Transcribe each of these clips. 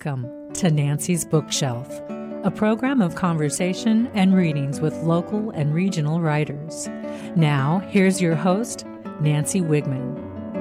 Welcome to Nancy's Bookshelf, a program of conversation and readings with local and regional writers. Now, here's your host, Nancy Wigman.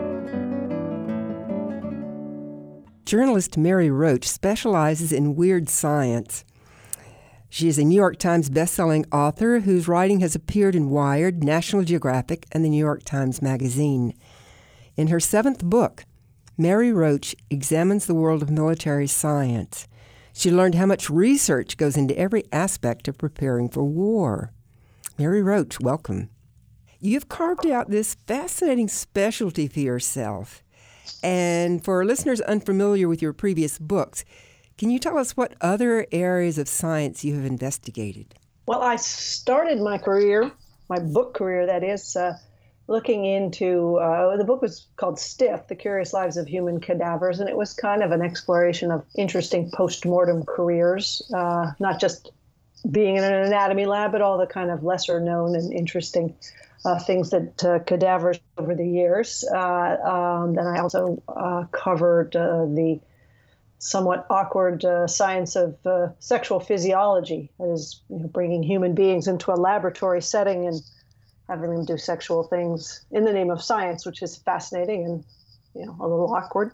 Journalist Mary Roach specializes in weird science. She is a New York Times bestselling author whose writing has appeared in Wired, National Geographic, and the New York Times Magazine. In her seventh book, Mary Roach examines the world of military science. She learned how much research goes into every aspect of preparing for war. Mary Roach, welcome. You've carved out this fascinating specialty for yourself. And for listeners unfamiliar with your previous books, can you tell us what other areas of science you have investigated? Well, I started my career, my book career, that is, looking into, the book was called Stiff, The Curious Lives of Human Cadavers, and it was kind of an exploration of interesting post-mortem careers, not just being in an anatomy lab, but all the kind of lesser-known and interesting things that cadavers over the years. Then I also covered the somewhat awkward science of sexual physiology, that is, bringing human beings into a laboratory setting and having them do sexual things in the name of science, which is fascinating and, a little awkward.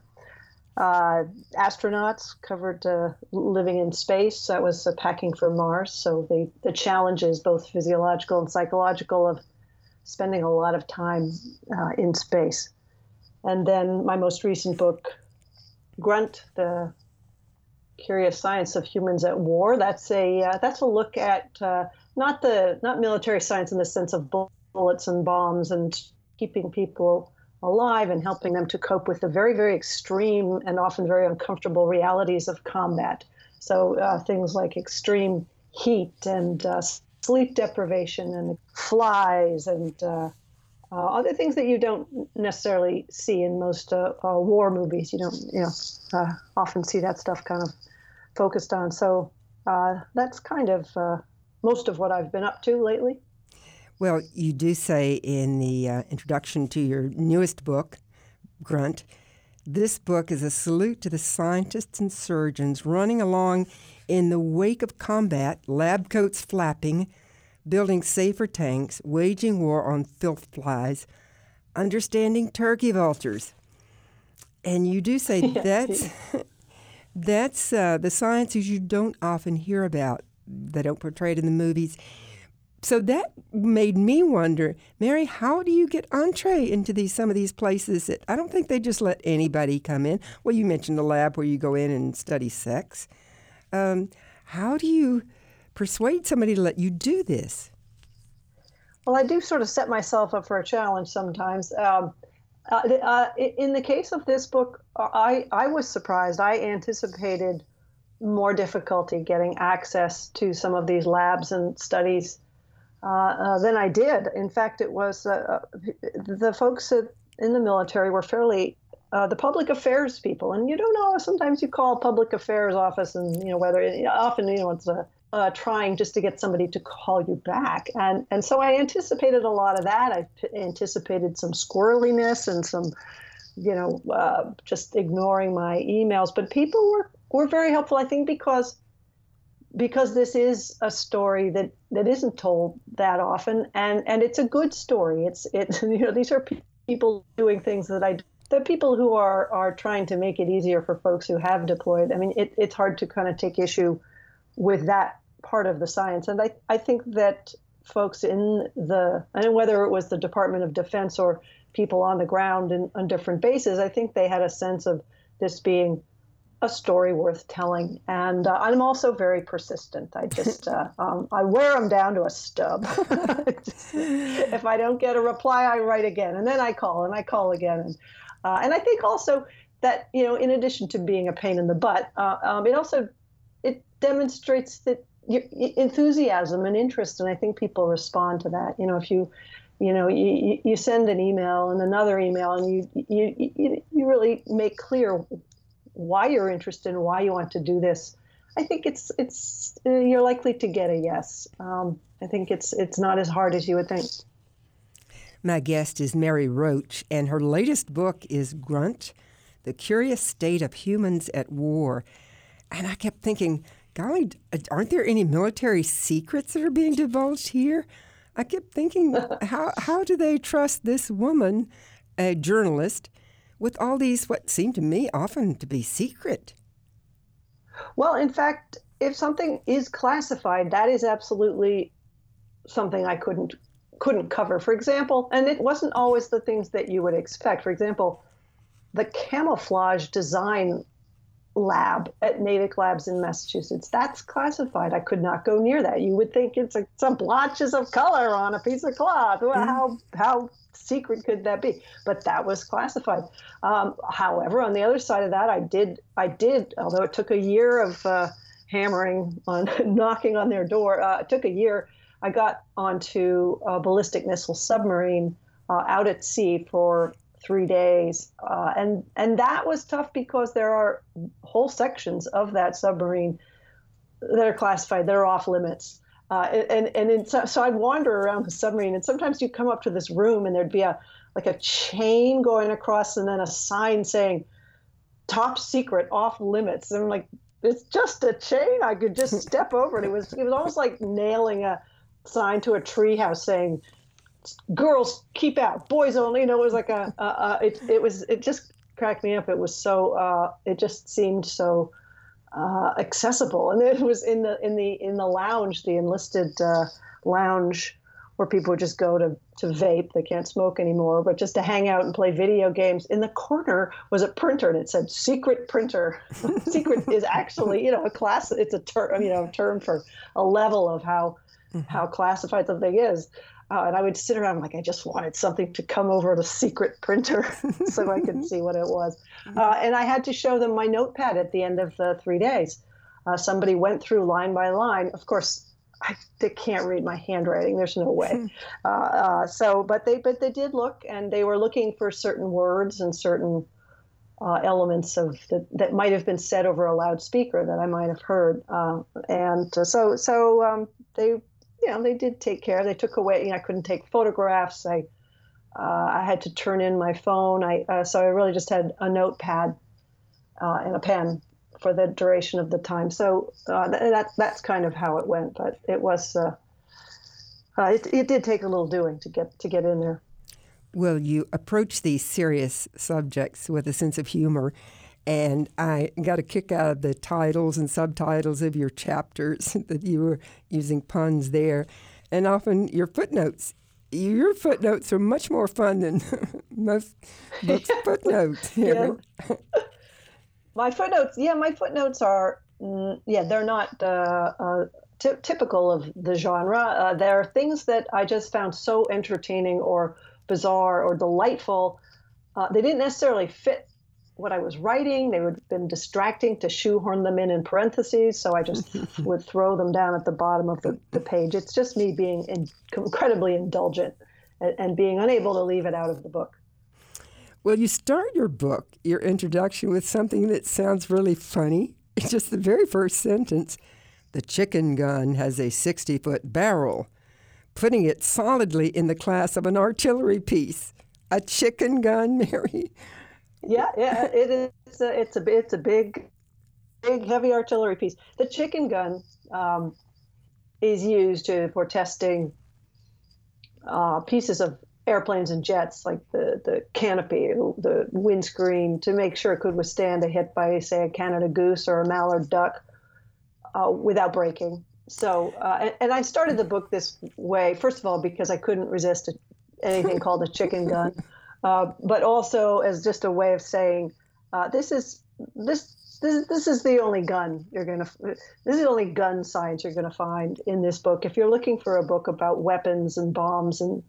Astronauts covered living in space. That was packing for Mars. So the challenges, both physiological and psychological, of spending a lot of time in space. And then my most recent book, Grunt, The Curious Science of Humans at War. That's a look at not military science in the sense of bullets and bombs and keeping people alive and helping them to cope with the very, very extreme and often very uncomfortable realities of combat. So things like extreme heat and sleep deprivation and flies and other things that you don't necessarily see in most war movies. You don't often see that stuff kind of focused on. So that's kind of most of what I've been up to lately. Well, you do say in the introduction to your newest book, Grunt, this book is a salute to the scientists and surgeons running along in the wake of combat, lab coats flapping, building safer tanks, waging war on filth flies, understanding turkey vultures. And you do say that's the sciences you don't often hear about. They don't portray it in the movies. So that made me wonder, Mary, how do you get entree into some of these places that I don't think they just let anybody come in? Well, you mentioned the lab where you go in and study sex. How do you persuade somebody to let you do this? Well, I do sort of set myself up for a challenge sometimes. In the case of this book, I was surprised. I anticipated more difficulty getting access to some of these labs and studies than I did. In fact, it was the folks in the military were fairly the public affairs people, and you don't know. Sometimes you call public affairs office, and whether often it's trying just to get somebody to call you back, and so I anticipated a lot of that. I anticipated some squirreliness and some just ignoring my emails, but people were very helpful. I think because this is a story that isn't told that often, and it's a good story. It's these are people doing things that people who are trying to make it easier for folks who have deployed. I mean, it's hard to kind of take issue with that part of the science, and I think that folks and whether it was the Department of Defense or people on the ground on different bases, I think they had a sense of this being a story worth telling. And I'm also very persistent. I just, I wear them down to a stub. If I don't get a reply, I write again. And then I call and I call again. And I think also that, in addition to being a pain in the butt, it demonstrates that enthusiasm and interest. And I think people respond to that. If you send an email and another email and you really make clear why you're interested and why you want to do this, I think it's you're likely to get a yes. I think it's not as hard as you would think. My guest is Mary Roach, and her latest book is Grunt, The Curious State of Humans at War. And I kept thinking, golly, aren't there any military secrets that are being divulged here? I kept thinking, how do they trust this woman, a journalist, with all these what seem to me often to be secret? Well, in fact, if something is classified, that is absolutely something I couldn't cover. For example, and it wasn't always the things that you would expect. For example, the camouflage design lab at Natick Labs in Massachusetts, that's classified. I could not go near that. You would think it's some blotches of color on a piece of cloth. Well, how secret could that be? But that was classified. However, on the other side of that, I did, although it took a year of hammering on, knocking on their door, it took a year. I got onto a ballistic missile submarine out at sea for 3 days. And that was tough because there are whole sections of that submarine that are classified, that are off limits. So I'd wander around the submarine, and sometimes you'd come up to this room and there'd be a chain going across and then a sign saying top secret, off limits. And I'm like, it's just a chain. I could just step over it. It was almost like nailing a sign to a treehouse saying, girls keep out, boys only. It was like it just cracked me up. It was so it just seemed so accessible, and it was in the lounge, the enlisted lounge, where people would just go to vape. They can't smoke anymore, but just to hang out and play video games. In the corner was a printer, and it said secret printer. Secret is actually a class. It's a term for a level of how classified something is. And I would sit around like I just wanted something to come over the secret printer so I could see what it was. And I had to show them my notepad at the end of the 3 days. Somebody went through line by line. Of course, they can't read my handwriting. There's no way. But they did look, and they were looking for certain words and certain elements of that might have been said over a loudspeaker that I might have heard. They did take care. They took away. I couldn't take photographs. I had to turn in my phone. So I really just had a notepad and a pen for the duration of the time. So that's kind of how it went. But it was it did take a little doing to get in there. Well, you approach these serious subjects with a sense of humor. And I got a kick out of the titles and subtitles of your chapters, that you were using puns there. And often your footnotes. Your footnotes are much more fun than most books' footnotes. Yeah. My footnotes are, they're not typical of the genre. They're things that I just found so entertaining or bizarre or delightful. They didn't necessarily fit what I was writing. They would have been distracting to shoehorn them in parentheses, so I just would throw them down at the bottom of the page. It's just me being incredibly indulgent and being unable to leave it out of the book. Well, you start your introduction, with something that sounds really funny. It's just the very first sentence. The chicken gun has a 60-foot barrel, putting it solidly in the class of an artillery piece. A chicken gun, Mary? Yeah, it is. It's a big, heavy artillery piece. The chicken gun is used for testing pieces of airplanes and jets, like the canopy, the windscreen, to make sure it could withstand a hit by, say, a Canada goose or a mallard duck without breaking. So, and I started the book this way, first of all, because I couldn't resist anything called a chicken gun. But also as just a way of saying, this is the only gun this is the only gun science you're gonna find in this book. If you're looking for a book about weapons and bombs and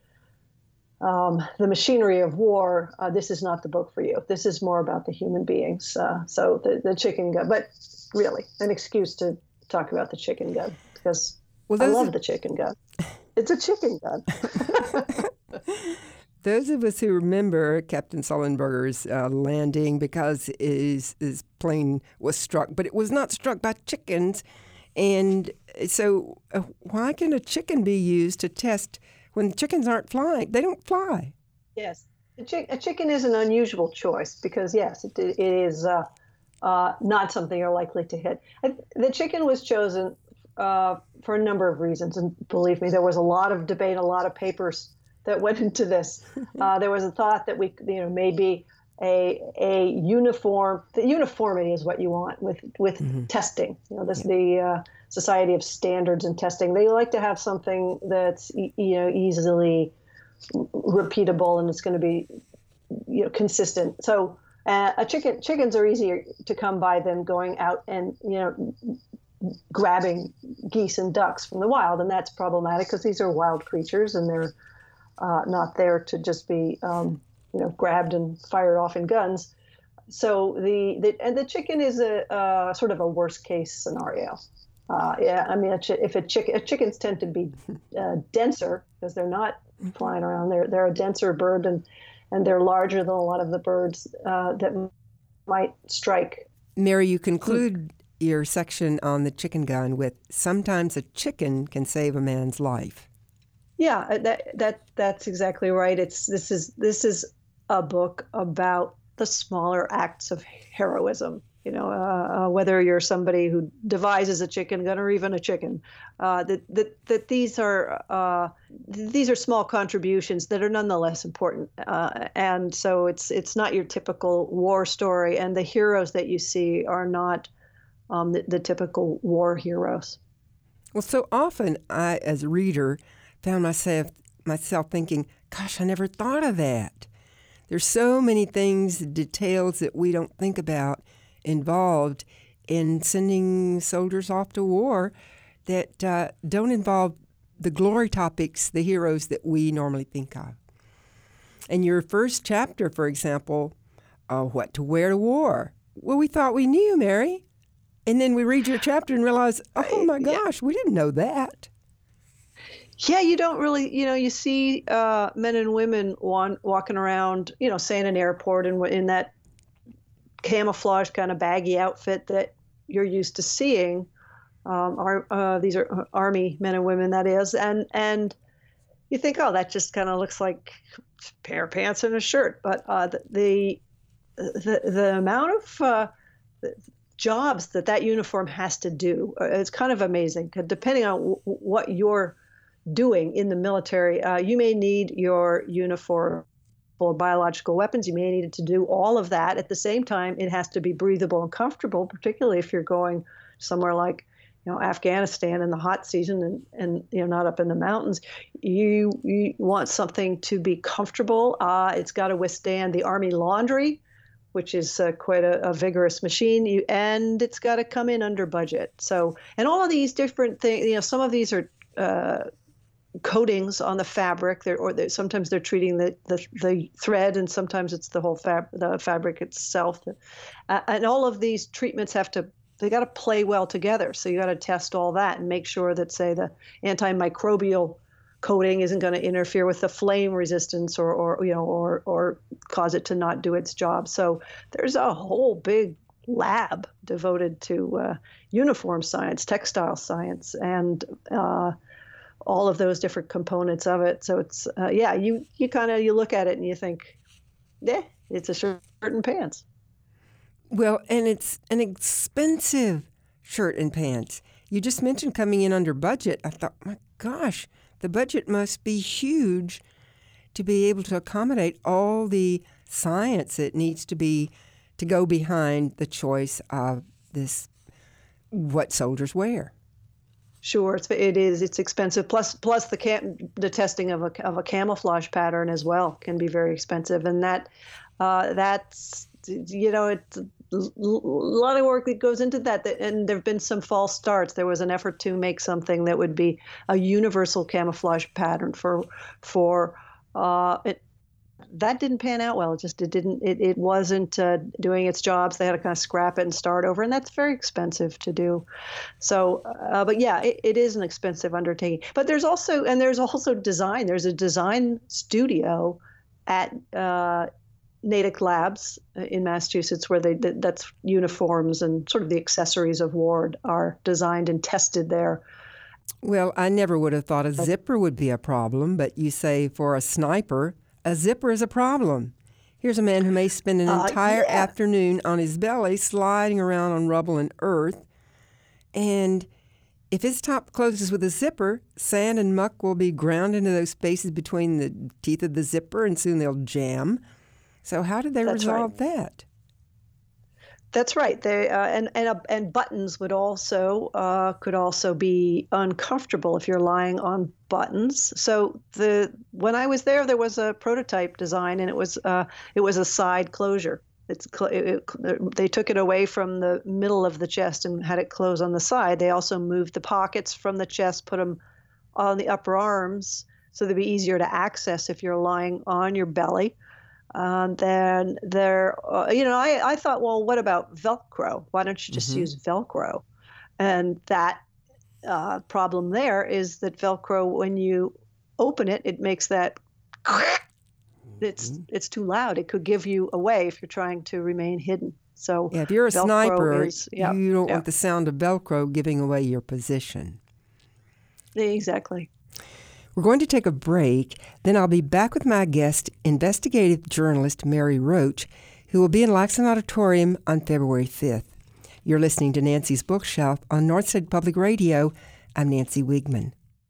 the machinery of war, this is not the book for you. This is more about the human beings. So the chicken gun, but really an excuse to talk about the chicken gun, because I love the chicken gun. It's a chicken gun. Those of us who remember Captain Sullenberger's landing, because his plane was struck, but it was not struck by chickens. And so why can a chicken be used to test when chickens aren't flying? They don't fly. Yes. A chicken is an unusual choice because, yes, it is not something you're likely to hit. The chicken was chosen for a number of reasons, and believe me, there was a lot of debate, a lot of papers that went into this. There was a thought that maybe a uniform. The uniformity is what you want with testing. The Society of Standards and Testing. They like to have something that's easily repeatable and it's going to be consistent. So chickens are easier to come by than going out and grabbing geese and ducks from the wild, and that's problematic because these are wild creatures and they're not there to just be grabbed and fired off in guns. So the chicken is a sort of a worst case scenario. Chickens tend to be denser because they're not flying around. They're a denser bird and they're larger than a lot of the birds that might strike. Mary, you conclude your section on the chicken gun with sometimes a chicken can save a man's life. Yeah, that's exactly right. This is a book about the smaller acts of heroism. Whether you're somebody who devises a chicken gun or even a chicken, that these are small contributions that are nonetheless important. And so it's not your typical war story, and the heroes that you see are not the typical war heroes. Well, so often I, as a reader, found myself thinking, gosh, I never thought of that. There's so many things, details that we don't think about involved in sending soldiers off to war that don't involve the glory topics, the heroes that we normally think of. In your first chapter, for example, what to wear to war. Well, we thought we knew, Mary. And then we read your chapter and realize, oh my gosh, we didn't know that. Yeah, you don't really, you see men and women walking around, say in an airport and in that camouflage kind of baggy outfit that you're used to seeing. These are Army men and women, that is, and you think, oh, that just kind of looks like a pair of pants and a shirt. But the amount of jobs that uniform has to do, it's kind of amazing. Depending on what you're doing in the military, you may need your uniform for biological weapons. You may need it to do all of that. At the same time, it has to be breathable and comfortable, particularly if you're going somewhere like Afghanistan in the hot season and not up in the mountains. You want something to be comfortable. It's got to withstand the Army laundry, which is quite a vigorous machine, and it's got to come in under budget. So, and all of these different things, some of these are coatings on the fabric, sometimes they're treating the thread, and sometimes it's the whole the fabric itself. And all of these treatments they got to play well together. So you got to test all that and make sure that, say, the antimicrobial coating isn't going to interfere with the flame resistance or cause it to not do its job. So there's a whole big lab devoted to uniform science, textile science, and all of those different components of it. So it's you look at it and you think, it's a shirt and pants. Well, and it's an expensive shirt and pants. You just mentioned coming in under budget. I thought, my gosh, the budget must be huge to be able to accommodate all the science that needs to go behind the choice of what soldiers wear. Sure, it's expensive. Plus the testing of a camouflage pattern as well can be very expensive, and that's it's a lot of work that goes into that. And there have been some false starts. There was an effort to make something that would be a universal camouflage pattern for it. That didn't pan out well. It wasn't doing its jobs. They had to kind of scrap it and start over, and that's very expensive to do. So, but yeah, it is an expensive undertaking. But there's also design. There's a design studio at Natick Labs in Massachusetts where that's uniforms and sort of the accessories of war are designed and tested there. Well, I never would have thought a zipper would be a problem, but you say for a sniper, a zipper is a problem. Here's a man who may spend an entire afternoon on his belly sliding around on rubble and earth. And if his top closes with a zipper, sand and muck will be ground into those spaces between the teeth of the zipper, and soon they'll jam. So how did they resolve that? That's right. They and buttons would could also be uncomfortable if you're lying on buttons. So when I was there was a prototype design, and it was a side closure. They took it away from the middle of the chest and had it close on the side. They also moved the pockets from the chest, put them on the upper arms, so they'd be easier to access if you're lying on your belly. Then I thought, well, what about Velcro? Why don't you just use Velcro? And that problem there is that Velcro, when you open it, it makes that. It's too loud. It could give you away if you're trying to remain hidden. So if you're a Velcro sniper, you don't want the sound of Velcro giving away your position. Exactly. We're going to take a break. Then I'll be back with my guest, investigative journalist Mary Roach, who will be in Laxton Auditorium on February 5th. You're listening to Nancy's Bookshelf on North State Public Radio. I'm Nancy Wigman.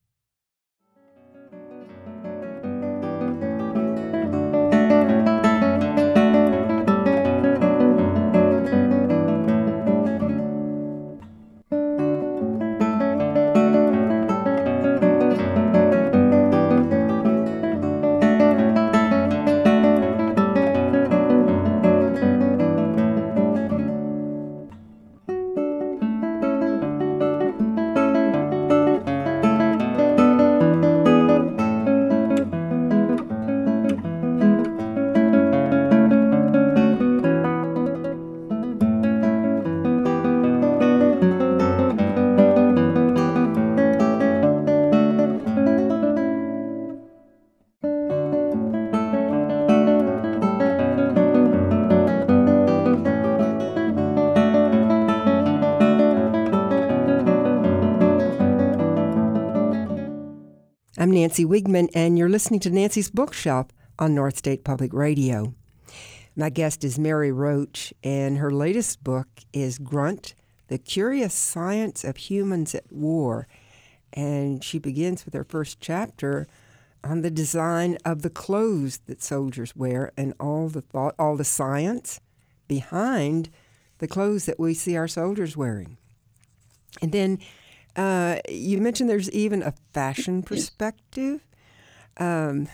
I'm Nancy Wigman, and you're listening to Nancy's Bookshelf on North State Public Radio. My guest is Mary Roach, and her latest book is Grunt, The Curious Science of Humans at War. And she begins with her first chapter on the design of the clothes that soldiers wear and all the science behind the clothes that we see our soldiers wearing. And then you mentioned there's even a fashion perspective, that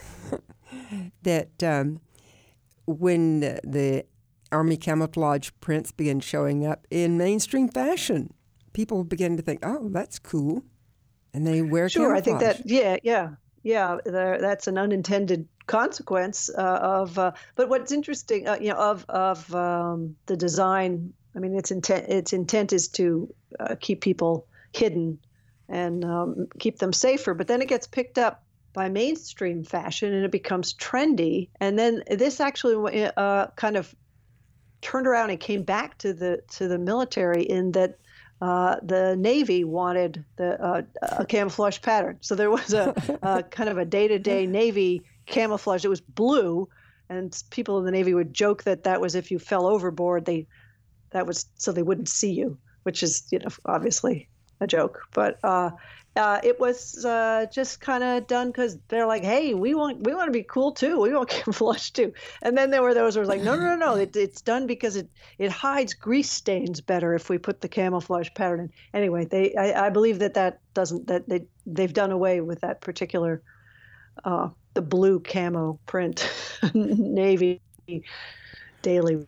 when the Army camouflage prints began showing up in mainstream fashion, people began to think, oh, that's cool. And they wear camouflage. I think that, that's an unintended consequence of, but what's interesting, of the design, I mean, its intent is to keep people hidden and keep them safer. But then it gets picked up by mainstream fashion and it becomes trendy. And then this actually kind of turned around and came back to the military in that the Navy wanted a camouflage pattern. So there was a kind of a day-to-day Navy camouflage. It was blue, and people in the Navy would joke that was if you fell overboard, that was so they wouldn't see you, which is obviously a joke, but it was just kind of done because they're like, hey, we want to be cool too. We want camouflage too. And then there were those who were like, no. It's done because it hides grease stains better if we put the camouflage pattern in. Anyway, I believe they've done away with that particular the blue camo print Navy daily.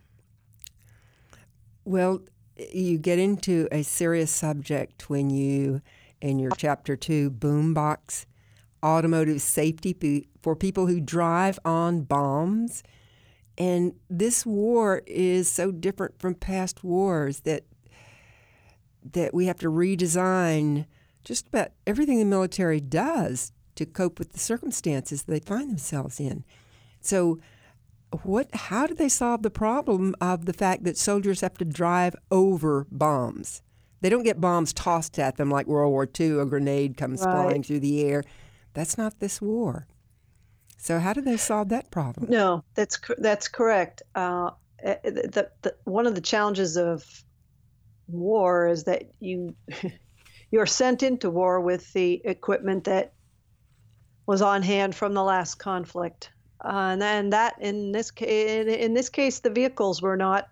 Well, you get into a serious subject when you, in your chapter 2, Boombox, automotive safety for people who drive on bombs. And this war is so different from past wars that we have to redesign just about everything the military does to cope with the circumstances they find themselves in. So how do they solve the problem of the fact that soldiers have to drive over bombs? They don't get bombs tossed at them like World War II, a grenade comes flying through the air. That's not this war. So how did they solve that problem? No, that's correct. One of the challenges of war is that you're sent into war with the equipment that was on hand from the last conflict, and then that in this case, the vehicles were not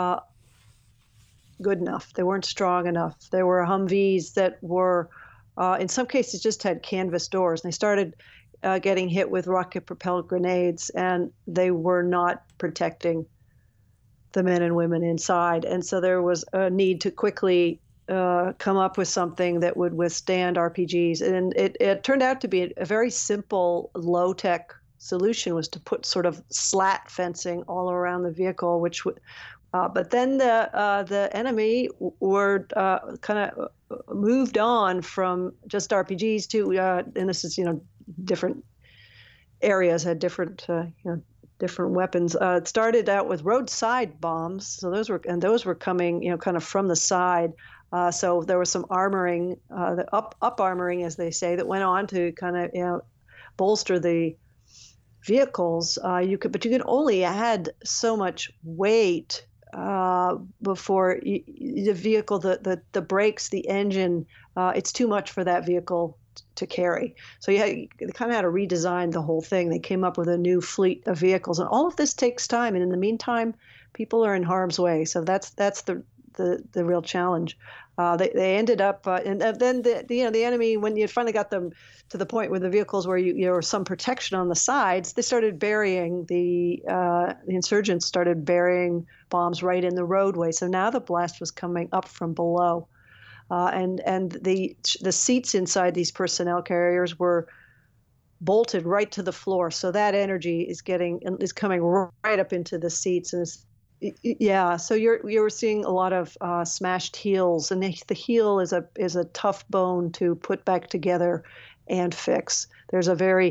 good enough. They weren't strong enough. There were Humvees that were, in some cases, just had canvas doors. And they started getting hit with rocket-propelled grenades, and they were not protecting the men and women inside. And so there was a need to quickly come up with something that would withstand RPGs. And it turned out to be a very simple, low-tech solution, was to put sort of slat fencing all around the vehicle, which would. But then the enemy were kind of moved on from just RPGs to, and this is, different areas had different different weapons. It started out with roadside bombs, so those were coming kind of from the side. So there was some armoring, the up armoring, as they say, that went on to kind of bolster the vehicles. You could only add so much weight before the vehicle, the brakes, the engine, it's too much for that vehicle to carry. So they kind of had to redesign the whole thing. They came up with a new fleet of vehicles, and all of this takes time. And in the meantime, people are in harm's way. So that's the real challenge. They ended up, and then the enemy, when you finally got them to the point where the vehicles where there was some protection on the sides, they started burying the insurgents started burying bombs right in the roadway. So now the blast was coming up from below, and the seats inside these personnel carriers were bolted right to the floor. So that energy is coming right up into the seats, and so you're seeing a lot of smashed heels, and the heel is a tough bone to put back together and fix. There's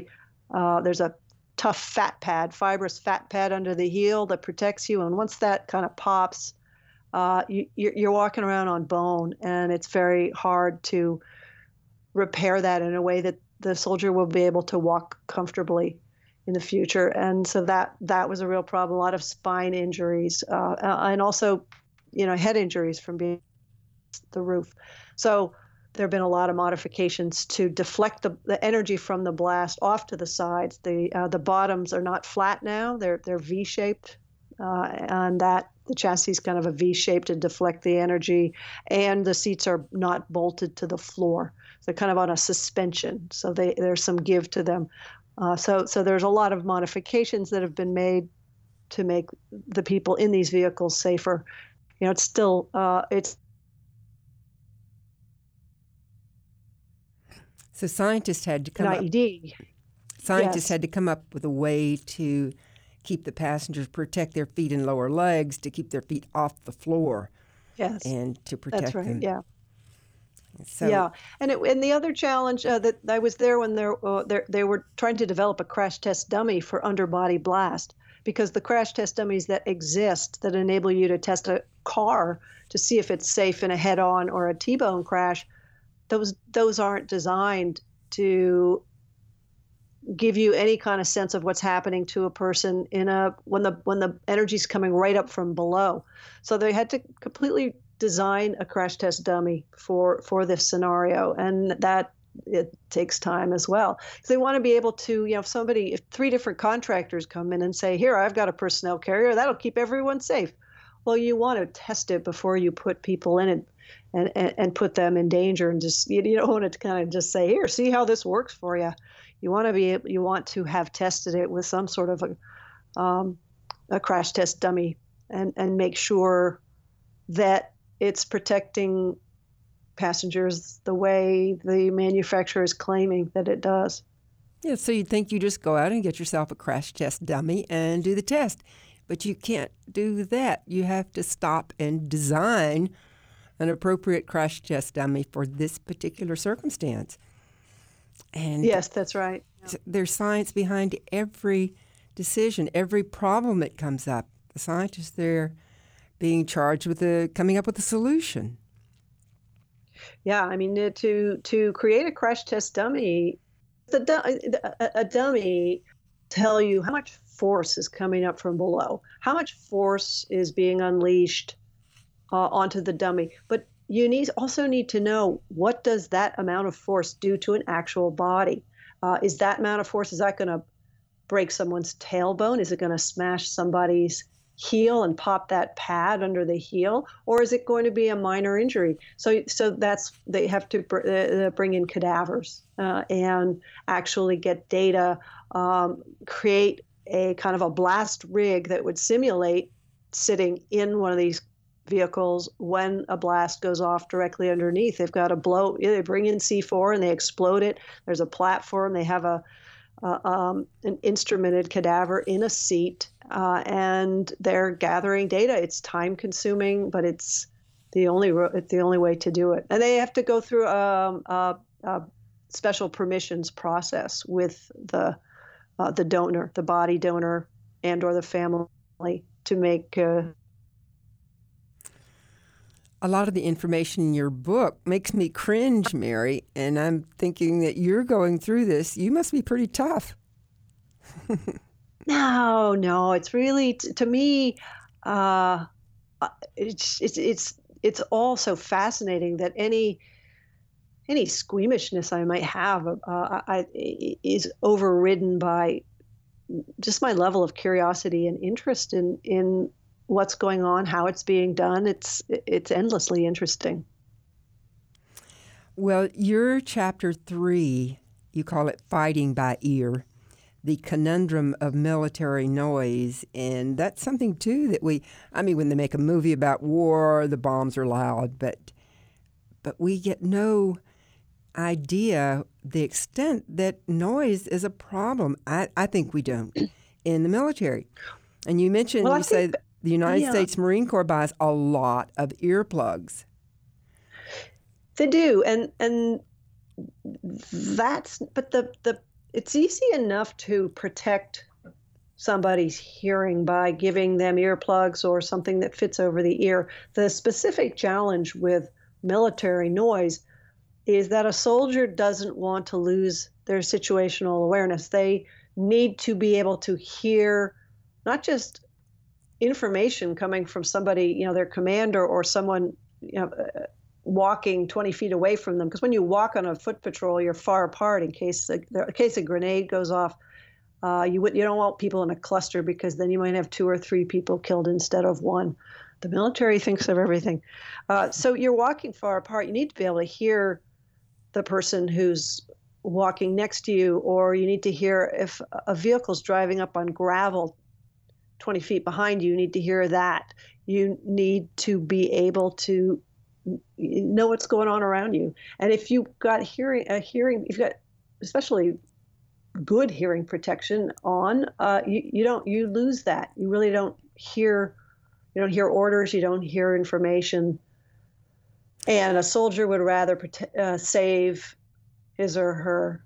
a tough fibrous fat pad under the heel that protects you, and once that kind of pops, you're walking around on bone, and it's very hard to repair that in a way that the soldier will be able to walk comfortably in the future. And so that was a real problem. A lot of spine injuries, and also, head injuries from being the roof. So there have been a lot of modifications to deflect the energy from the blast off to the sides. The bottoms are not flat now; they're V-shaped, and that the chassis is kind of a V shape to deflect the energy, and the seats are not bolted to the floor. They're kind of on a suspension, so there's some give to them. So there's a lot of modifications that have been made to make the people in these vehicles safer. It's still So scientists had to come IED. Scientists had to come up with a way to keep the passengers, protect their feet and lower legs, to keep their feet off the floor. Yes, and to protect that's right. them. Yeah. So, and the other challenge that I was there when they were trying to develop a crash test dummy for underbody blast, because the crash test dummies that exist that enable you to test a car to see if it's safe in a head-on or a T-bone crash, those aren't designed to give you any kind of sense of what's happening to a person when the energy's coming right up from below. So they had to completely design a crash test dummy for this scenario, and that it takes time as well. So they want to be able to, if 3 different contractors come in and say, here, I've got a personnel carrier, that'll keep everyone safe. Well, you want to test it before you put people in it and put them in danger, and just, you don't want to kind of just say, here, see how this works for you. You want to have tested it with some sort of a crash test dummy and make sure that it's protecting passengers the way the manufacturer is claiming that it does. Yeah, so you'd think you just go out and get yourself a crash test dummy and do the test. But you can't do that. You have to stop and design an appropriate crash test dummy for this particular circumstance. And yes, that's right. Yeah. There's science behind every decision, every problem that comes up. The scientists there being charged with coming up with a solution. Yeah, I mean, to create a crash test dummy, a dummy tell you how much force is coming up from below, how much force is being unleashed onto the dummy. But you also need to know, what does that amount of force do to an actual body? Is that amount of force, is that going to break someone's tailbone? Is it going to smash somebody's heel and pop that pad under the heel? Or is it going to be a minor injury? So they have to bring in cadavers and actually get data, create a kind of a blast rig that would simulate sitting in one of these vehicles when a blast goes off directly underneath. They've got to they bring in C4 and they explode it. There's a platform. They have an instrumented cadaver in a seat, and they're gathering data. It's time consuming, but it's the only way to do it. And they have to go through a special permissions process with the donor, the body donor, and or the family to make. A lot of the information in your book makes me cringe, Mary, and I'm thinking that you're going through this. You must be pretty tough. No, it's really, to me, it's all so fascinating that any squeamishness I might have is overridden by just my level of curiosity and interest in what's going on, how it's being done. It's endlessly interesting. Well, your chapter 3, you call it Fighting by Ear, the conundrum of military noise. And that's something, too, that when they make a movie about war, the bombs are loud, but we get no idea the extent that noise is a problem. I think we don't in the military. And you mentioned, you say the United States Marine Corps buys a lot of earplugs. They do, and it's easy enough to protect somebody's hearing by giving them earplugs or something that fits over the ear. The specific challenge with military noise is that a soldier doesn't want to lose their situational awareness. They need to be able to hear not just information coming from somebody, their commander or someone, walking 20 feet away from them. Because when you walk on a foot patrol, you're far apart in case a grenade goes off. You don't want people in a cluster, because then you might have 2 or 3 people killed instead of 1. The military thinks of everything. So you're walking far apart. You need to be able to hear the person who's walking next to you, or you need to hear if a vehicle's driving up on gravel 20 feet behind you. You need to hear that. You need to be able to know what's going on around you. And if you've got you've got especially good hearing protection on, you lose that. You really don't hear. You don't hear orders. You don't hear information. And a soldier would rather save his or her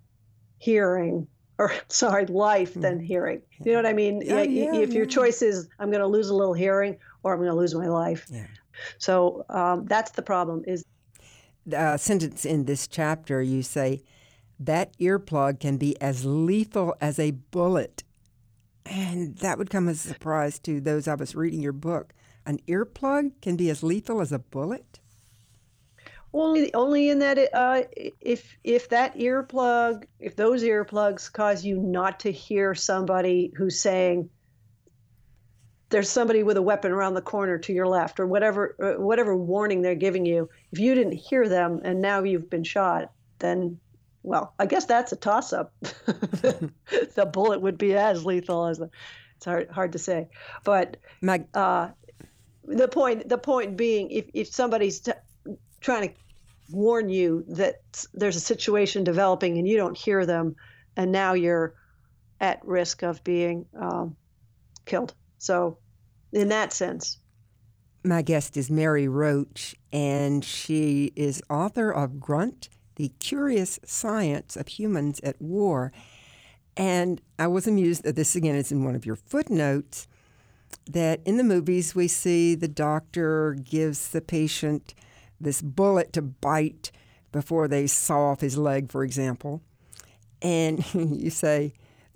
life than hearing. You know what I mean? If your choice is, I'm going to lose a little hearing or I'm going to lose my life. Yeah. So that's the problem. Is a sentence in this chapter, you say, that earplug can be as lethal as a bullet. And that would come as a surprise to those of us reading your book. An earplug can be as lethal as a bullet? Only in that if those earplugs cause you not to hear somebody who's saying there's somebody with a weapon around the corner to your left, or whatever warning they're giving you, if you didn't hear them and now you've been shot, then, well, I guess that's a toss-up. The bullet would be as lethal as it's hard to say. But the point being, if somebody's trying to warn you that there's a situation developing and you don't hear them, and now you're at risk of being killed. So in that sense. My guest is Mary Roach, and she is author of Grunt, The Curious Science of Humans at War. And I was amused that this, again, is in one of your footnotes, that in the movies we see the doctor gives the patient this bullet to bite before they saw off his leg, for example. And you say,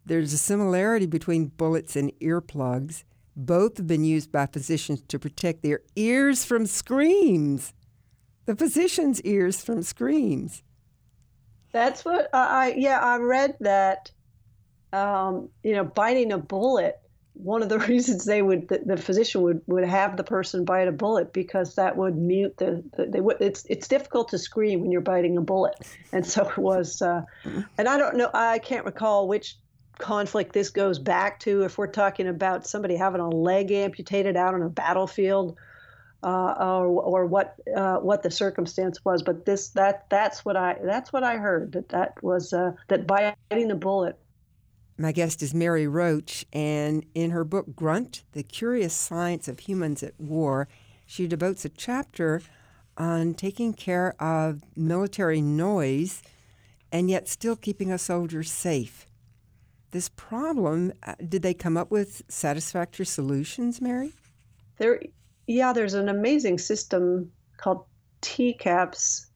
there's a similarity between bullets and earplugs. Both have been used by physicians to protect their ears from screams. The physician's ears from screams. That's what I read that, biting a bullet, one of the reasons the physician would have the person bite a bullet, because that would mute it's difficult to scream when you're biting a bullet. And so it was, and I don't know, I can't recall which conflict this goes back to, if we're talking about somebody having a leg amputated out on a battlefield, or what the circumstance was. But that's what I heard, that was that biting the bullet. My guest is Mary Roach, and in her book Grunt, The Curious Science of Humans at War, she devotes a chapter on taking care of military noise and yet still keeping a soldier safe. This problem, did they come up with satisfactory solutions, Mary? There's an amazing system called TCAPS,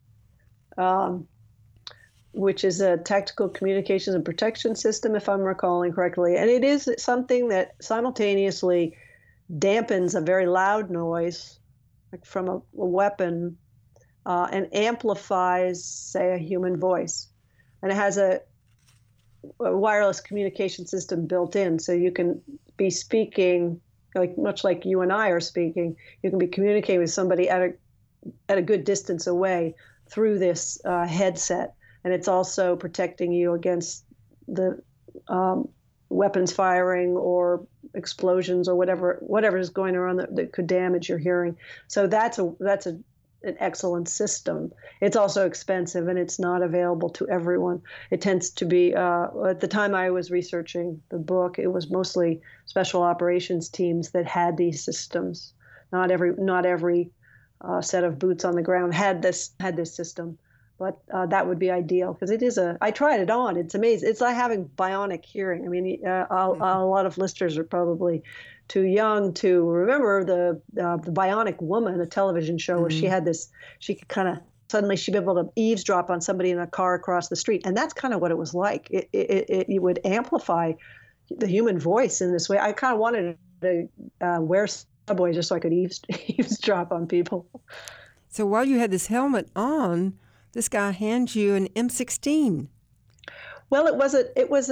which is a Tactical Communications and Protection System, if I'm recalling correctly. And it is something that simultaneously dampens a very loud noise, like from a weapon, and amplifies, say, a human voice. And it has a wireless communication system built in, so you can be speaking, much like you and I are speaking. You can be communicating with somebody at a good distance away through this headset. And it's also protecting you against the weapons firing or explosions or whatever is going around that could damage your hearing. So that's an excellent system. It's also expensive, and it's not available to everyone. It tends to be, at the time I was researching the book, it was mostly special operations teams that had these systems. Not every set of boots on the ground had this system. But that would be ideal, because it is I tried it on. It's amazing. It's like having bionic hearing. I mean, a lot of listeners are probably too young to remember the Bionic Woman, a television show where she could kind of suddenly she'd be able to eavesdrop on somebody in a car across the street. And that's kind of what it was like. It would amplify the human voice in this way. I kind of wanted to wear Subway just so I could eavesdrop on people. So while you had this helmet on, this guy hands you an M16. Well, it was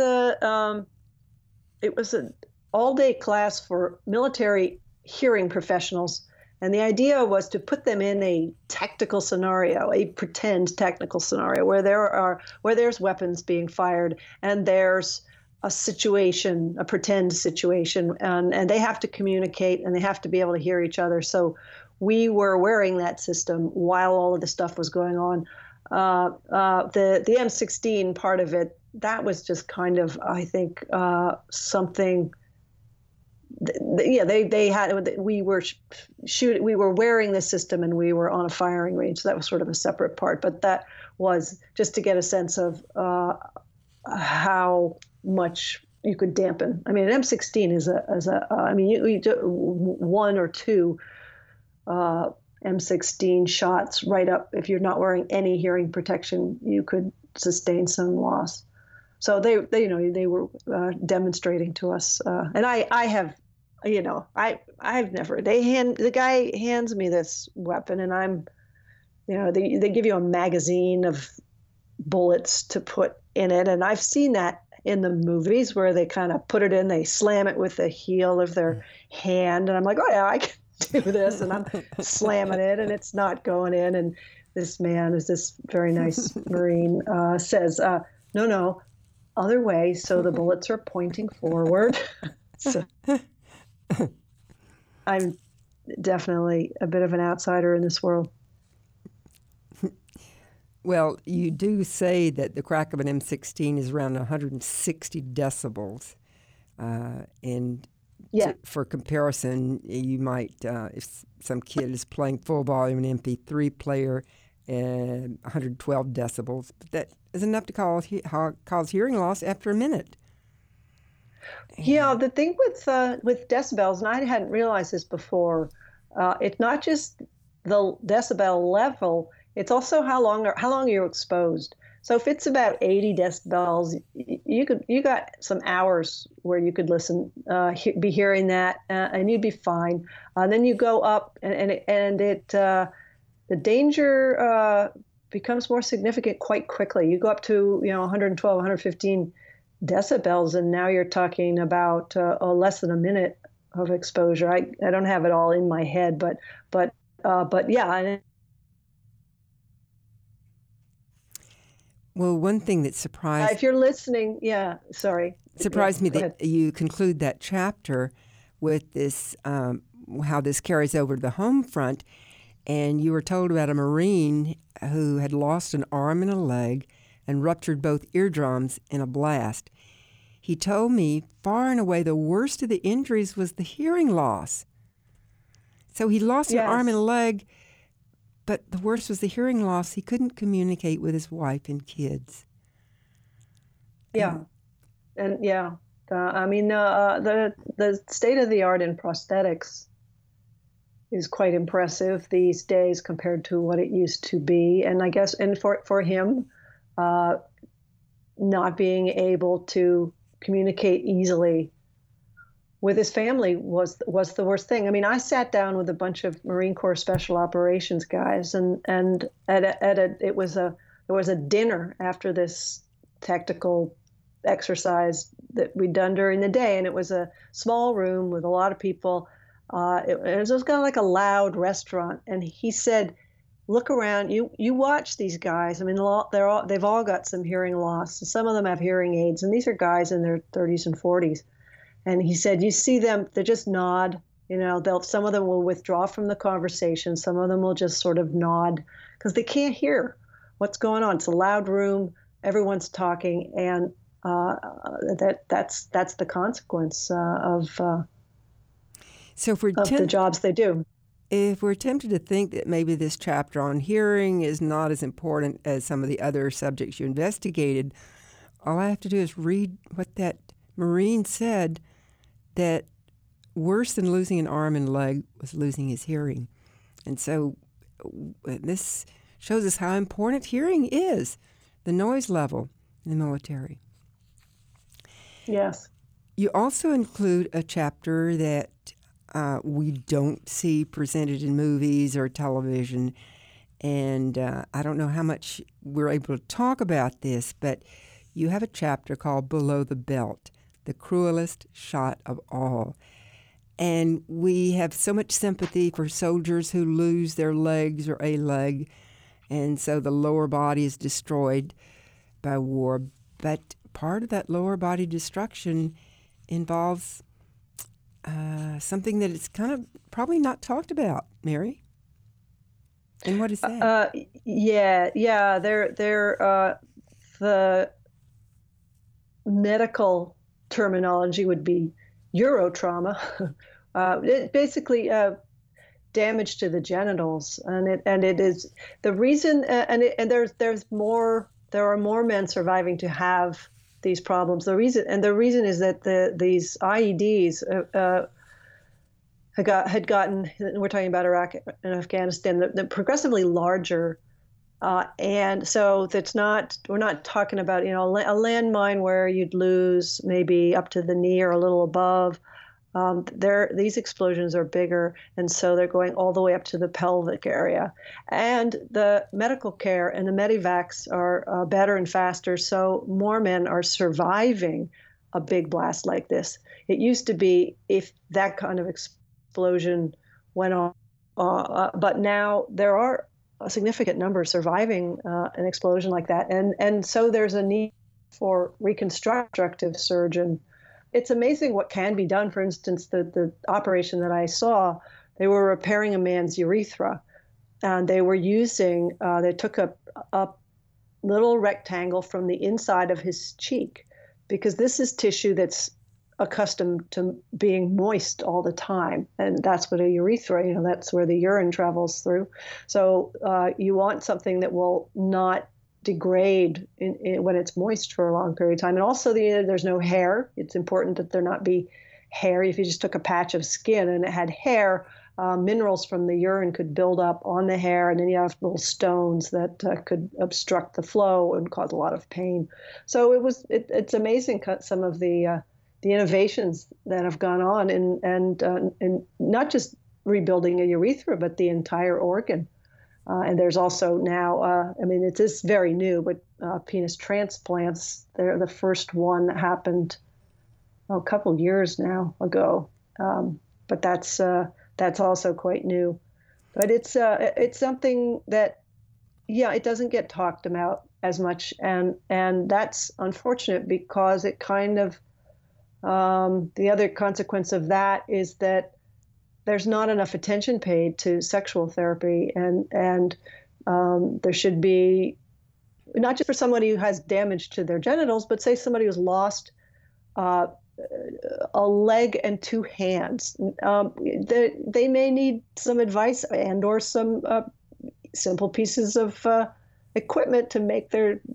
an all-day class for military hearing professionals, and the idea was to put them in a tactical scenario, a pretend technical scenario where there's weapons being fired and there's a situation, a pretend situation, and they have to communicate and they have to be able to hear each other. So we were wearing that system while all of the stuff was going on. The M16 part of it, that was just kind of, I think, something. They had. We were shooting. We were wearing the system, and we were on a firing range. So that was sort of a separate part. But that was just to get a sense of how much you could dampen. I mean, an M16 is you do one or two M16 shots right up. If you're not wearing any hearing protection, you could sustain some loss. So they were demonstrating to us, and I've never. The guy hands me this weapon, and they give you a magazine of bullets to put in it, and I've seen that in the movies where they kind of put it in, they slam it with the heel of their hand, and I'm like, oh yeah, I can do this, and I'm slamming it, and it's not going in, and this man is this very nice Marine says, no, other way, so the bullets are pointing forward. So I'm definitely a bit of an outsider in this world. Well, you do say that the crack of an M16 is around 160 decibels. For comparison, you might, if some kid is playing full volume an MP3 player, 112 decibels, but that is enough to cause hearing loss after a minute. Yeah, the thing with decibels, and I hadn't realized this before, it's not just the decibel level, it's also how long you're exposed. So if it's about 80 decibels, you got some hours where you could listen, be hearing that, and you'd be fine. Then you go up, and the danger becomes more significant quite quickly. You go up to 112, 115 decibels, and now you're talking about less than a minute of exposure. I don't have it all in my head, but yeah. Well, one thing that surprised if you're listening, surprised me that you conclude that chapter with this, how this carries over to the home front, and you were told about a Marine who had lost an arm and a leg and ruptured both eardrums in a blast. He told me far and away the worst of the injuries was the hearing loss. So he lost an arm and a leg, but the worst was the hearing loss. He couldn't communicate with his wife and kids. Yeah. I mean, the state of the art in prosthetics is quite impressive these days compared to what it used to be. And I guess, and for him, not being able to communicate easily with his family was the worst thing. I mean, I sat down with a bunch of Marine Corps Special Operations guys, and there was a dinner after this tactical exercise that we'd done during the day, and it was a small room with a lot of people. It was kind of like a loud restaurant, and he said, "Look around. You watch these guys. I mean, they've all got some hearing loss. Some of them have hearing aids, and these are guys in their 30s and 40s." And he said, "You see them? They just nod. Some of them will withdraw from the conversation. Some of them will just sort of nod because they can't hear what's going on. It's a loud room. Everyone's talking, and that's the consequence of the jobs they do." If we're tempted to think that maybe this chapter on hearing is not as important as some of the other subjects you investigated, all I have to do is read what that Marine said, that worse than losing an arm and leg was losing his hearing. And so this shows us how important hearing is, the noise level in the military. Yes. You also include a chapter that we don't see presented in movies or television, and I don't know how much we're able to talk about this, but you have a chapter called Below the Belt, the cruelest shot of all. And we have so much sympathy for soldiers who lose their legs or a leg, and so the lower body is destroyed by war. But part of that lower body destruction involves something that is kind of probably not talked about, Mary. And what is that? The medical terminology would be Eurotrauma. Basically damage to the genitals, and it is the reason. There are more men surviving to have these problems. The reason is that these IEDs had gotten. We're talking about Iraq and Afghanistan. The progressively larger. And so we're not talking about, a landmine where you'd lose maybe up to the knee or a little above. These explosions are bigger, and so they're going all the way up to the pelvic area. And the medical care and the medivacs are better and faster, so more men are surviving a big blast like this. It used to be if that kind of explosion went on, but now there are a significant number surviving an explosion like that. And so there's a need for reconstructive surgeon. It's amazing what can be done. For instance, the operation that I saw, they were repairing a man's urethra, and they were using, they took a little rectangle from the inside of his cheek, because this is tissue that's accustomed to being moist all the time, and that's what a urethra, that's where the urine travels through. So you want something that will not degrade when it's moist for a long period of time. And also there's no hair. It's important that there not be hair. If you just took a patch of skin and it had hair, minerals from the urine could build up on the hair, and then you have little stones that could obstruct the flow and cause a lot of pain. So it's amazing some of the innovations that have gone on, and not just rebuilding a urethra, but the entire organ. And there's also now, it is very new, but penis transplants, they're the first one that happened a couple of years now ago. But that's also quite new. But it's something that, it doesn't get talked about as much, and that's unfortunate because it kind of the other consequence of that is that there's not enough attention paid to sexual therapy, and there should be, not just for somebody who has damage to their genitals, but say somebody who's lost a leg and two hands. They may need some advice and or some simple pieces of equipment to make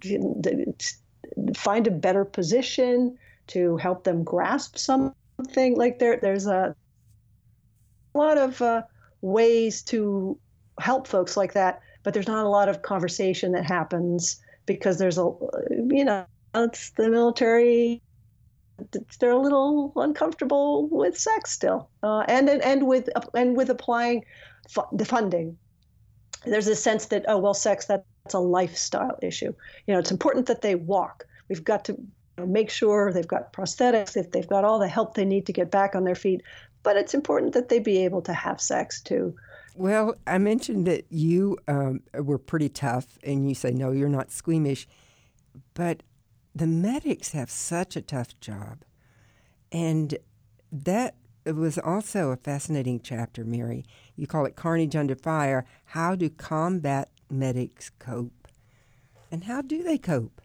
find a better position, to help them grasp something. Like there's a lot of ways to help folks like that, but there's not a lot of conversation that happens because there's it's the military. They're a little uncomfortable with sex still, and with applying the funding. There's a sense that sex, that's a lifestyle issue. It's important that they walk. We've got to make sure they've got prosthetics, if they've got all the help they need to get back on their feet. But it's important that they be able to have sex too. Well, I mentioned that you were pretty tough, and you say, no, you're not squeamish. But the medics have such a tough job. And that was also a fascinating chapter, Mary. You call it Carnage Under Fire. How do combat medics cope? And how do they cope?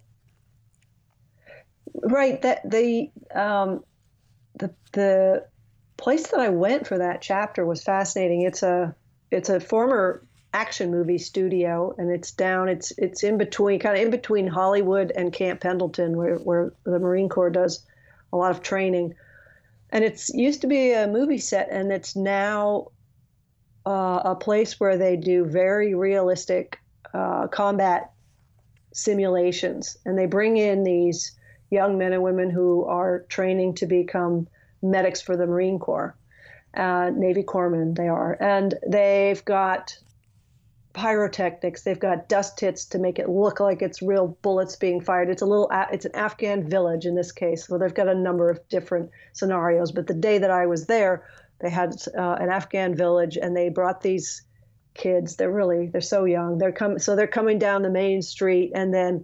Right. The place that I went for that chapter was fascinating. It's a former action movie studio, and it's in between Hollywood and Camp Pendleton, where the Marine Corps does a lot of training. And it's used to be a movie set, and it's now a place where they do very realistic combat simulations. And they bring in these young men and women who are training to become medics for the Marine Corps, Navy corpsmen they are. And they've got pyrotechnics, they've got dust hits to make it look like it's real bullets being fired. It's an Afghan village in this case, so they've got a number of different scenarios. But the day that I was there, they had an Afghan village, and they brought these kids. They're so young. They're coming down the main street, and then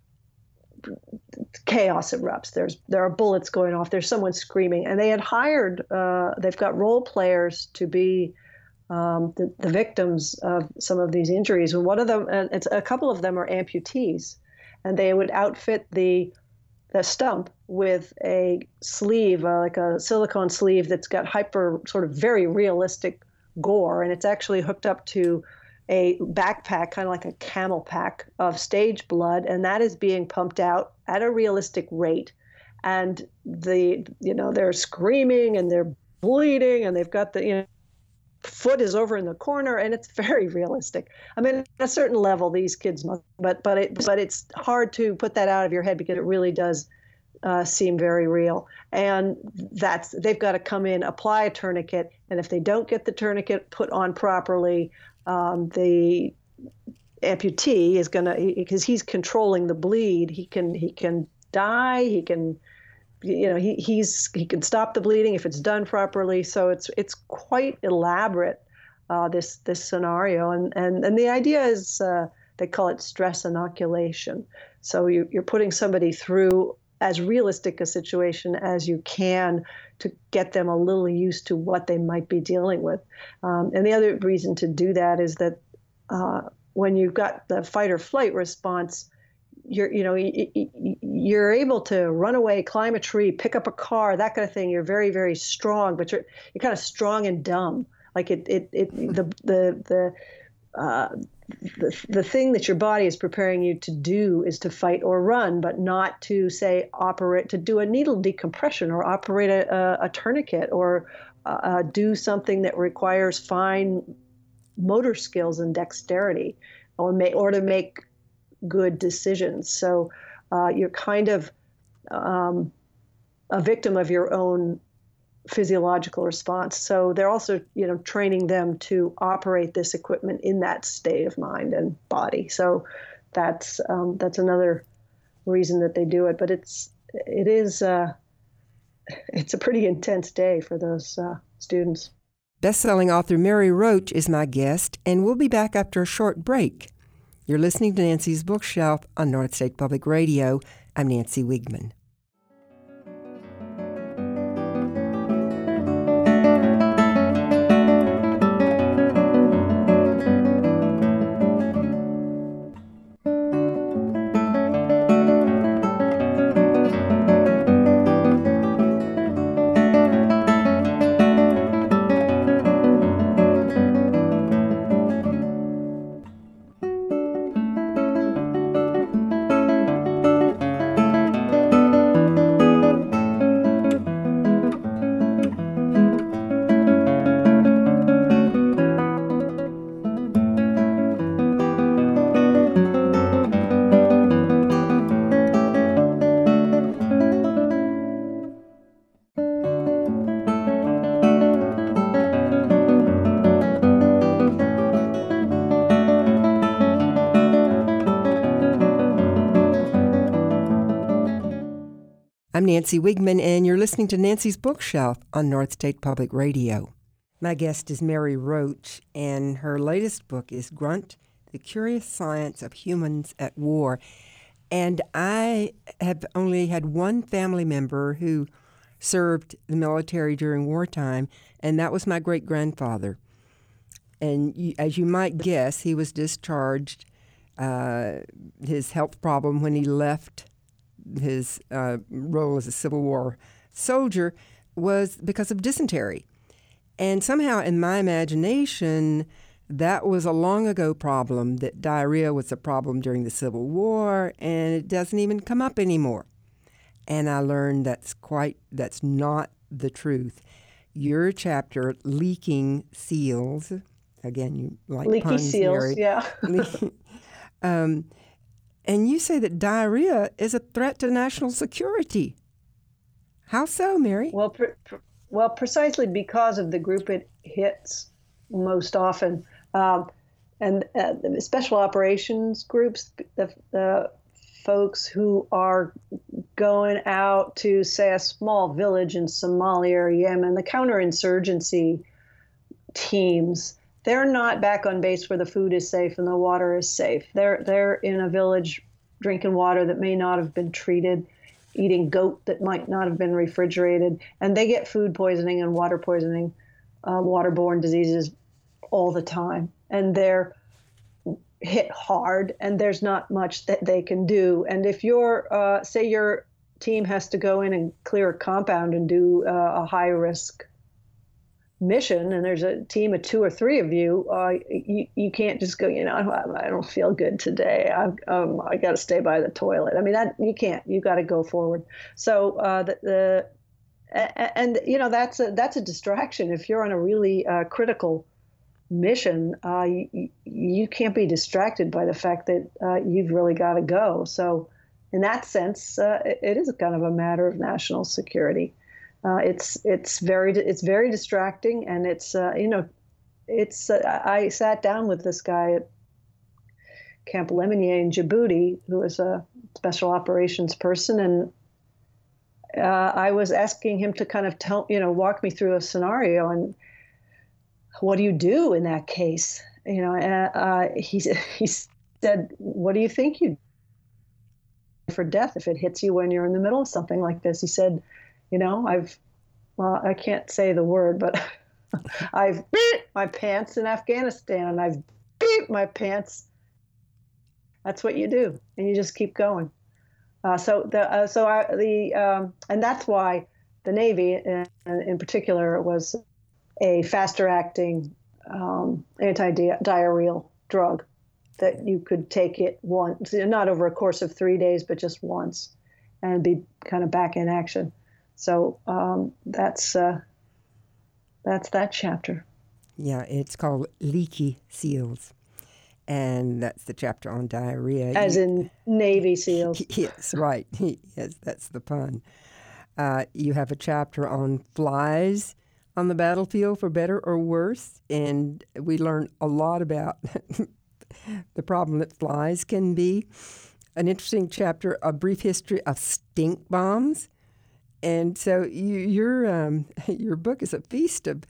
chaos erupts. There are bullets going off. There's someone screaming, and they had hired. They've got role players to be the victims of some of these injuries. And one of them, and a couple of them, are amputees, and they would outfit the stump with a sleeve, like a silicone sleeve that's got sort of very realistic gore, and it's actually hooked up to a backpack, kind of like a camel pack of stage blood, and that is being pumped out at a realistic rate. And they're screaming and they're bleeding, and they've got the foot is over in the corner, and it's very realistic. I mean, at a certain level, these kids must, but it's hard to put that out of your head because it really does seem very real. And they've got to come in, apply a tourniquet, and if they don't get the tourniquet put on properly, the amputee is because he's controlling the bleed. He can die. He can. He can stop the bleeding if it's done properly. So it's quite elaborate, this scenario, and the idea is they call it stress inoculation. So you're putting somebody through as realistic a situation as you can to get them a little used to what they might be dealing with. And the other reason to do that is that when you've got the fight or flight response, you're able to run away, climb a tree, pick up a car, that kind of thing. You're very, very strong, but you're kind of strong and dumb. Like the thing that your body is preparing you to do is to fight or run, but not to say to do a needle decompression or operate a tourniquet or do something that requires fine motor skills and dexterity, or to make good decisions. So you're kind of a victim of your own physiological response. So they're also, training them to operate this equipment in that state of mind and body. So that's another reason that they do it. But it's a pretty intense day for those students. Best-selling author Mary Roach is my guest, and we'll be back after a short break. You're listening to Nancy's Bookshelf on North State Public Radio. I'm Nancy Wigman. I'm Nancy Wigman, and you're listening to Nancy's Bookshelf on North State Public Radio. My guest is Mary Roach, and her latest book is Grunt, The Curious Science of Humans at War. And I have only had one family member who served the military during wartime, and that was my great-grandfather. And as you might guess, he was discharged, his health problem when he left his role as a Civil War soldier was because of dysentery. And somehow in my imagination, that was a long ago problem, that diarrhea was a problem during the Civil War, and it doesn't even come up anymore. And I learned that's not the truth. Your chapter, Leaking Seals, again, you like leaky puns, seals, Mary. Yeah. And you say that diarrhea is a threat to national security. How so, Mary? Well, precisely because of the group it hits most often. And the special operations groups, the folks who are going out to, say, a small village in Somalia or Yemen, the counterinsurgency teams, they're not back on base where the food is safe and the water is safe. They're in a village drinking water that may not have been treated, eating goat that might not have been refrigerated, and they get food poisoning and water poisoning, waterborne diseases all the time. And they're hit hard, and there's not much that they can do. And if say your team has to go in and clear a compound and do a high-risk mission, and there's a team of 2 or 3 of you, you can't just go, I don't feel good today. I got to stay by the toilet. I mean, that you can't. You got to go forward. So that's a distraction. If you're on a really critical mission, you can't be distracted by the fact that you've really got to go. So in that sense, it is kind of a matter of national security. It's very distracting, and I sat down with this guy at Camp Lemonnier in Djibouti, who is a special operations person, and I was asking him to kind of walk me through a scenario, and what do you do in that case? He said, "What do you think you do for death if it hits you when you're in the middle of something like this?" He said, I can't say the word, but I've beat my pants in Afghanistan, and I've beat my pants. That's what you do, and you just keep going. And that's why the Navy, in particular, was a faster acting anti-diarrheal drug that you could take it once, not over a course of 3 days, but just once, and be kind of back in action. So that's that's that chapter. Yeah, it's called Leaky Seals. And that's the chapter on diarrhea. As in Navy SEALs. Yes, right. Yes, that's the pun. You have a chapter on flies on the battlefield, for better or worse. And we learn a lot about the problem that flies can be. An interesting chapter, A Brief History of Stink Bombs. And so your book is a feast of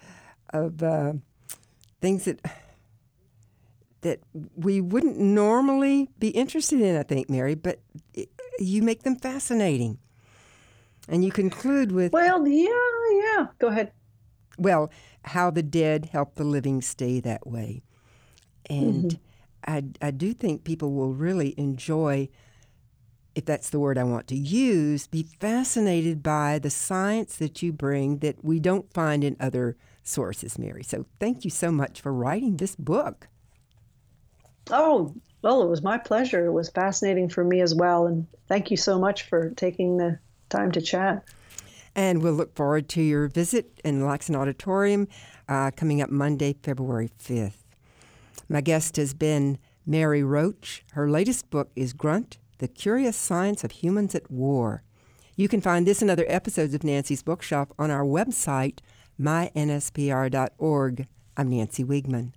things that we wouldn't normally be interested in, I think, Mary, but you make them fascinating. And you conclude with... Well, yeah. Go ahead. Well, how the dead help the living stay that way. And I do think people will really enjoy, if that's the word I want to use, be fascinated by the science that you bring that we don't find in other sources, Mary. So thank you so much for writing this book. Oh, well, it was my pleasure. It was fascinating for me as well. And thank you so much for taking the time to chat. And we'll look forward to your visit in Laxon Auditorium coming up Monday, February 5th. My guest has been Mary Roach. Her latest book is Grunt, The Curious Science of Humans at War. You can find this and other episodes of Nancy's Bookshelf on our website, mynspr.org. I'm Nancy Wiegman.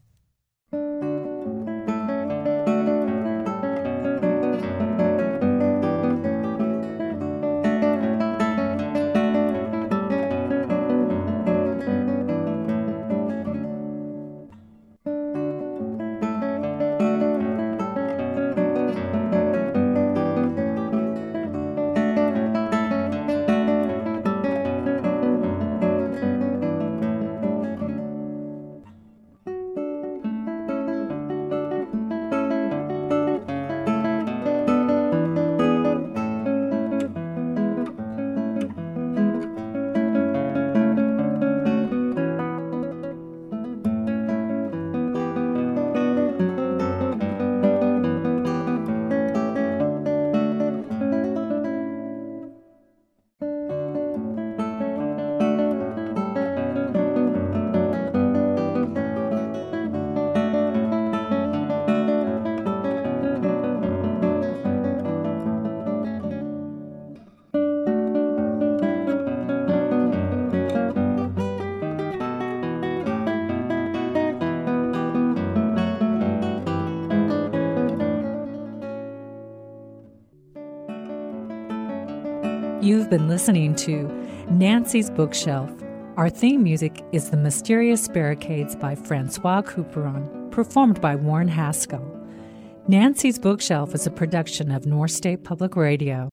You've been listening to Nancy's Bookshelf. Our theme music is The Mysterious Barricades by Francois Couperin, performed by Warren Haskell. Nancy's Bookshelf is a production of North State Public Radio.